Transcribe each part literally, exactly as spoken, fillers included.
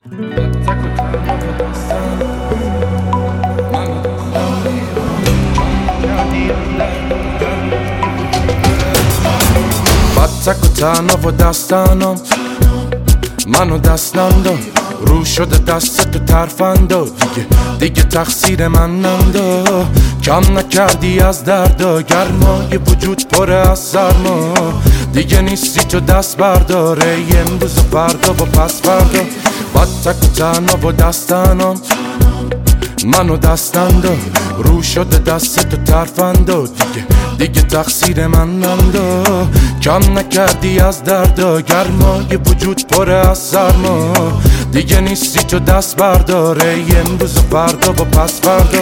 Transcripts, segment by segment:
بدتک و تنها و دستانم منو دستم داد رو شده دست تو ترفندا دیگه دیگه تقصیر من نندا کم نکردی از دردا گرمای وجود پره از سرما دیگه نیستی تو دست برداره امروز و فردا و پس فردا بدتک و تنها و دستانم منو دستم داد رو شده دست تو ترفندا دیگه دیگه تقصیر من نندا کم نکردی از دردا گرمای وجود پره از سرما دیگه نیستی تو دست برداره امروز و فردا و پس فردا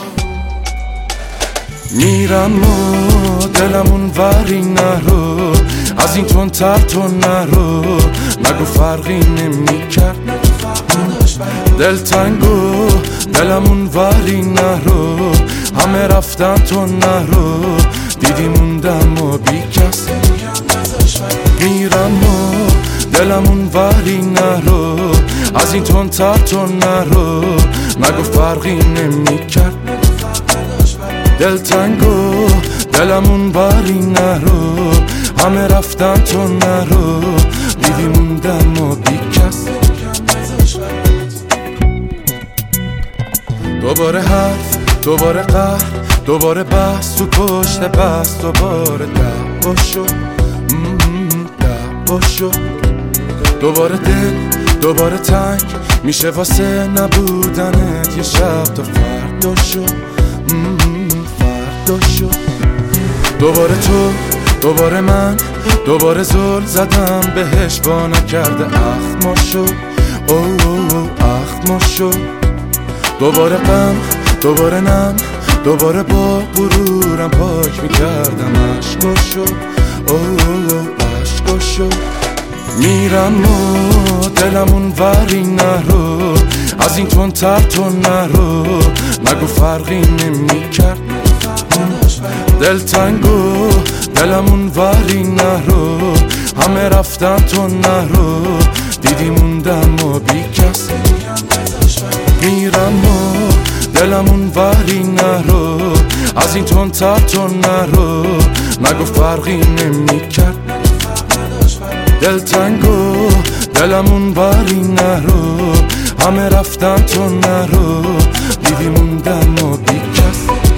میرم و دلمون وری نرو از این تون تر تو نرو نگو فرقی نمی کرد دل تنگو دلمون وری نرو همه رفتن تو نرو دیدی موندم و بی کس میرم و دلمون وری نرو از این تون تر تو نرو نگو فرقی نمی کرد دل تنگو دلمون وری نرو همه رفتن تو نرو دیدی موندم و بی کس دوباره حرف دوباره قهر دوباره بحث تو پشت بحث دوباره دعوا شد دعوا شد دوباره دل دوباره تنگ میشه واسه نبودنت یه شب تا فردا شد فردا شد دوباره تو دوباره من دوباره زل زدم بهش با نکرده اخما شد او او او اخما شد دوباره غم دوباره نم دوباره با غرورم پاک میکردم عشقا شد او او او عشقا شد میرم و دلمون وری نرو از این تون تر تو نرو نگو فرقی نمی کرد دل تنگو دلمون وری نرو همه رفتن تو نرو دیدی موندم و بی کس میرم و دلمون وری نرو از این تون تر تو نرو نگو فرقی نمی کرد دل تنگو دلمون وری نرو همه رفتن تو نرو دیدی موندم و بی کس